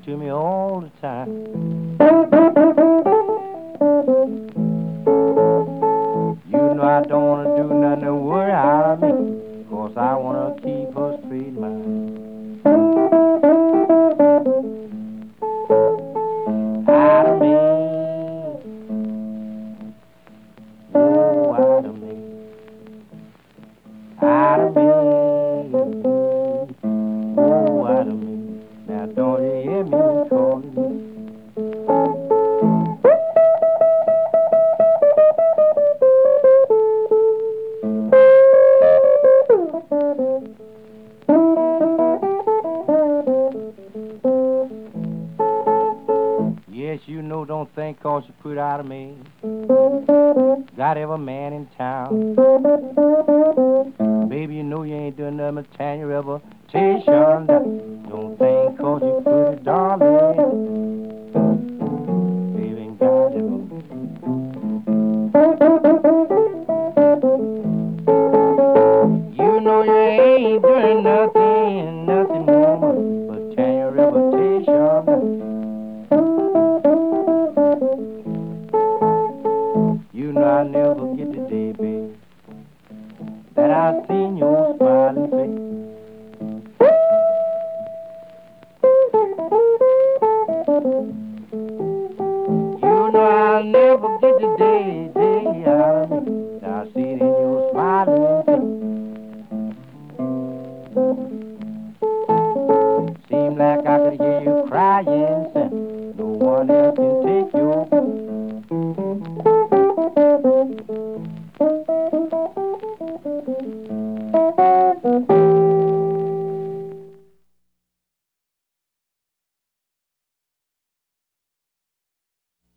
to me all the time. You know I don't want to do nothing to worry out of me, 'cause I want to keep her straight mind. Out of me, oh, out of me, out of me, oh, out of me. Now don't you hear me calling me? Yes, you know, don't think 'cause you put out of me. Got every man in town. Baby, you know you ain't doing nothing but tearing your reputation. Don't think 'cause you put it, darling.